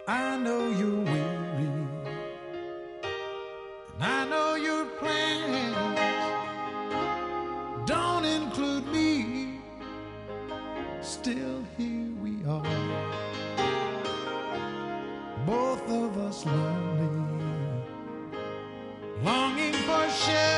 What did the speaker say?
I know you're weary, and I know your plans don't include me. Still, here we are, both of us lonely, longing for shelter